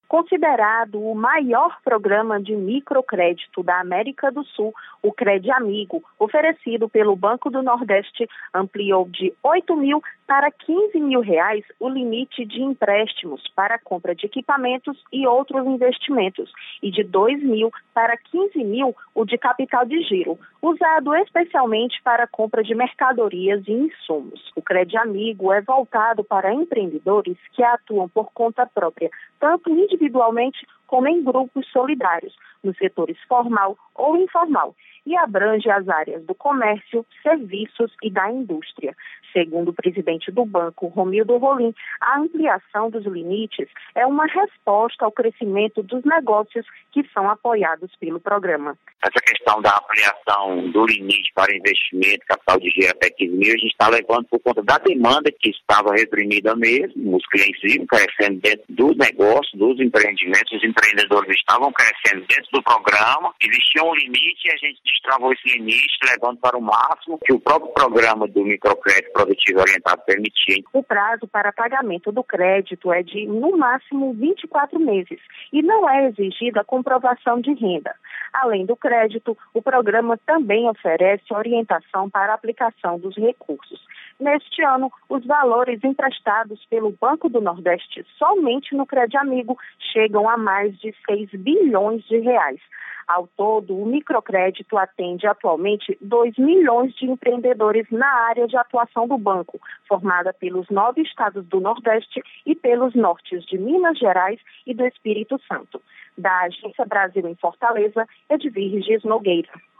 Considerado o maior programa de microcrédito da América do Sul, o CredAmigo, oferecido pelo Banco do Nordeste, ampliou de R$8.000 para R$15.000 o limite de empréstimos para a compra de equipamentos e outros investimentos, e de R$2.000 para R$15.000 o de capital de giro, usado especialmente para a compra de mercadorias e insumos. O CredAmigo é voltado para empreendedores que atuam por conta própria, tanto individualmente como em grupos solidários, nos setores formal ou informal, e abrange as áreas do comércio, serviços e da indústria. Segundo o presidente do banco, Romildo Rolim, a ampliação dos limites é uma resposta ao crescimento dos negócios que são apoiados pelo programa. Essa questão da ampliação do limite para investimento, capital de giro até 15 mil, a gente está levando por conta da demanda que estava reprimida mesmo. Os clientes iam crescendo dentro do negócio, dos empreendimentos, os empreendedores estavam crescendo dentro do programa, existia um limite e a gente destravou esse limite, levando para o máximo que o próprio programa do microcrédito produtivo orientado permitia. O prazo para pagamento do crédito é de, no máximo, 24 meses e não é exigida a comprovação de renda. Além do crédito, o programa também oferece orientação para a aplicação dos recursos. Neste ano, os valores emprestados pelo Banco do Nordeste somente no CredAmigo chegam a mais de R$6 bilhões. Ao todo, o microcrédito atende atualmente 2 milhões de empreendedores na área de atuação do banco, formada pelos 9 estados do Nordeste e pelos nortes de Minas Gerais e do Espírito Santo. Da Agência Brasil em Fortaleza, Edvirges Nogueira.